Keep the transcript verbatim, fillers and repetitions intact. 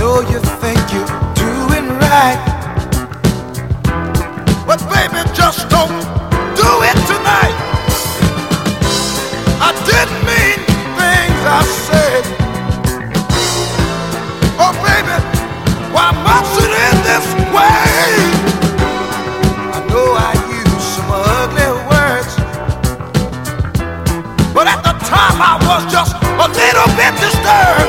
know you think you're doing right, but baby, just don't do it tonight. I didn't mean things I said. Oh baby, why must it end this way? I know I used some ugly words, but at the time I was just a little bit disturbed.